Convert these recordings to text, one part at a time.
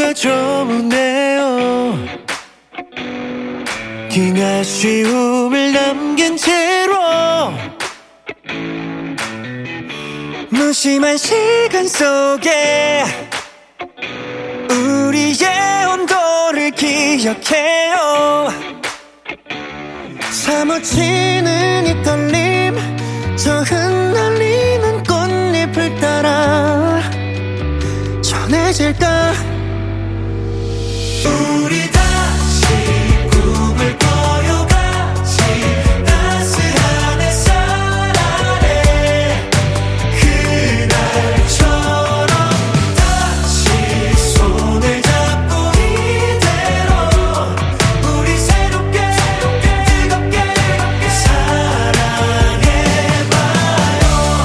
하기가 좋네요. 긴 아쉬움을 남긴 채로 무심한 시간 속에 우리의 온도를 기억해요. 사무치는 이 떨림, 저 흩날리는 꽃잎을 따라 전해질까. 우리 다시 꿈을 꿔요. 같이 따스한 햇살 아래 그날처럼 다시 손을 잡고 이대로 우리 새롭게 뜨겁게 사랑해봐요.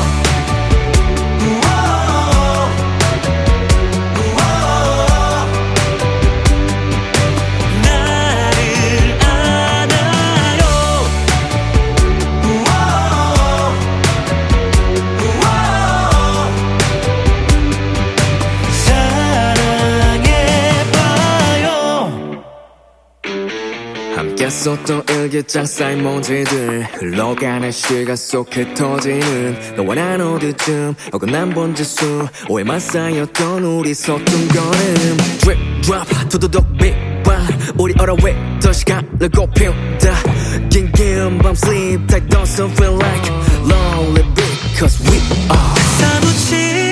나를 안아요. 사랑해봐요. 함께 썼던 일기장 쌓인 먼지들 흘러가는 시간 속 흩어지는 너와 난 어디쯤 어긋난 번지수 오해만 쌓였던 우리 서툰 걸음 Drip drop 두두둑 빅방 우리 얼어있던 시간을 곱힌다 긴긴 밤 sleep that doesn't feel like lonely because we are 사무치